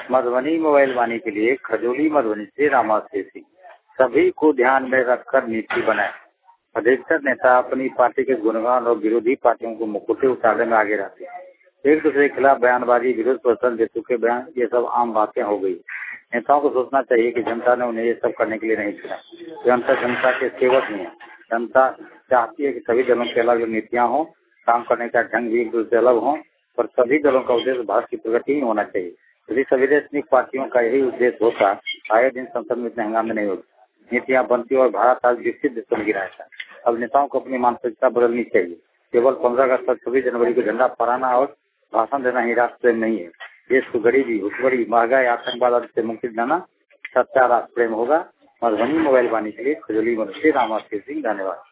Madhubani mobile वाणी के लिए खजोली मधुबनी से रामाश्री सिंह। सभी को ध्यान में रखकर नीति बनाए। अधिकतर नेता अपनी पार्टी के गुणगान और विरोधी पार्टियों को मुकुटे उतारने में आगे रहते हैं। एक दूसरे के खिलाफ बयानबाजी, विरोध प्रदर्शन, बेतुके के बयान, ये सब आम बातें हो गई। नेताओं को सोचना चाहिए कि जनता ने उन्हें ये सब करने के लिए नहीं चुना। जनता के सेवक नहीं है। जनता चाहती है कि सभी दलों के अलग अलग नीतियां हों, काम करने का ढंग भी एक दूसरे से अलग हो, पर सभी दलों का उद्देश्य भारत की प्रगति ही होना चाहिए। यदि संवैधानिक पार्टियों का यही उद्देश्य होता, आए दिन संसद में इतने हंगामे नहीं होते, नीतियां बनती और भारत आज विकसित देश बन गिरा है। अब नेताओं को अपनी मानसिकता बदलनी चाहिए। केवल 15 अगस्त और 26 जनवरी को झंडा फहराना और भाषण देना ही राष्ट्र प्रेम नहीं है। देश को गरीबी, भुखमरी, महंगाई, आतंकवाद आदि से मुक्ति दिलाना सच्चा राष्ट्र प्रेम होगा। मधुबनी मोबाइल वाणी के लिए खजोली मधुबनी से रामाश्री सिंह। धन्यवाद।